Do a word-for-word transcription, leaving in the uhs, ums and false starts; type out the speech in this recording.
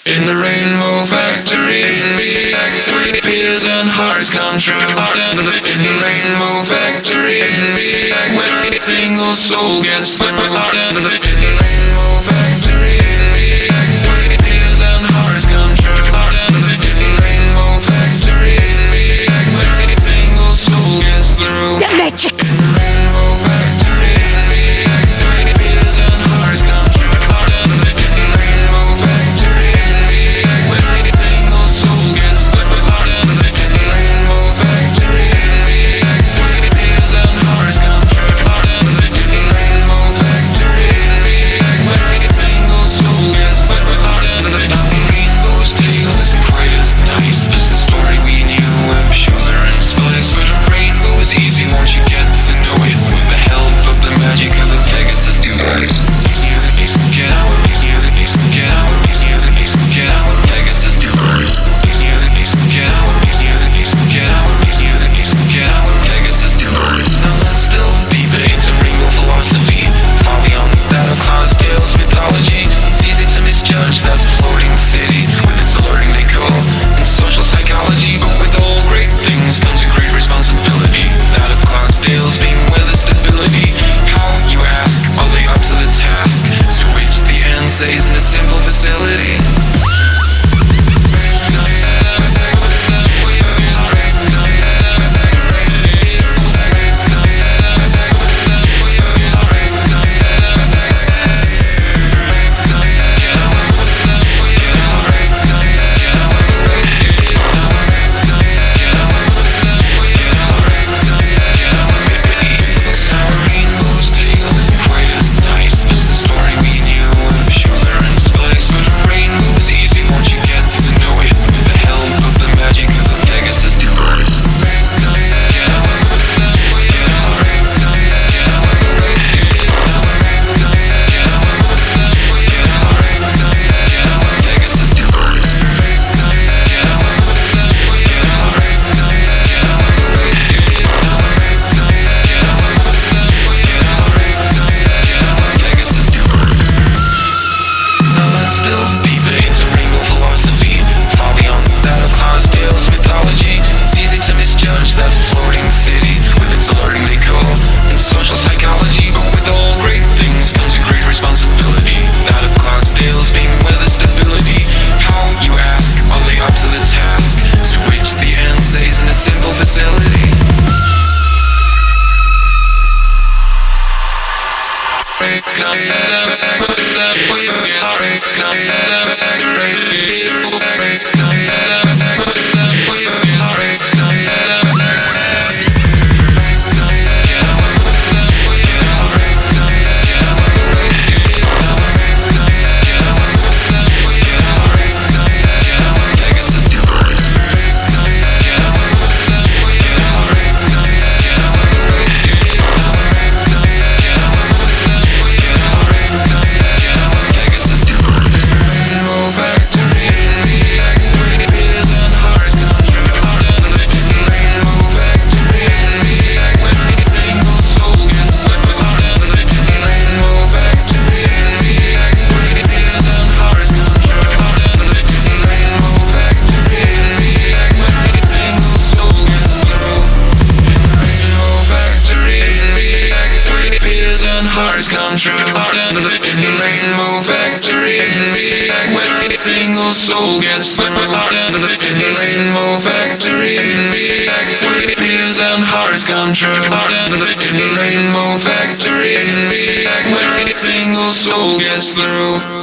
In the Rainbow Factory, factory, fears and hearts come true. In the Rainbow Factory, where a single soul gets through. In the Rainbow Factory, factory, fears and hearts come true. In the Rainbow Factory, where a single soul gets through. The Matrix. In the Rainbow Factory, factory, fears and hearts come true. In the Rainbow Factory, where a single soul gets through. In the Rainbow Factory, factory, fears and hearts come true. In the Rainbow Factory, where a single soul gets through. In the Rainbow's tale isn't quite as nice as the story we knew of sugar and spice. But a rainbow is easy once you get to know it, with the help of the magic of the Pegasus device. Easier than easy to get out, easier than easy to get out, easier than easy to get out, Pegasus device. Easier than easy to get out, easier than easy to get out, easier than easy to get out, Pegasus device. Now let's delve deeper into rainbow philosophy, far beyond that of Clydesdale's mythology. It's easy to misjudge that floating city with its alluring decor and social psychology, but with all great things comes a great responsibility, that of Clydesdale's being weather stability. How, you ask, are they up to the task? To which the answer is in a simple facility. Come true. In the Rainbow Factory, where a single soul gets through. In the Rainbow Factory, where fears and hearts come true. In the Rainbow Factory, where a single soul gets through.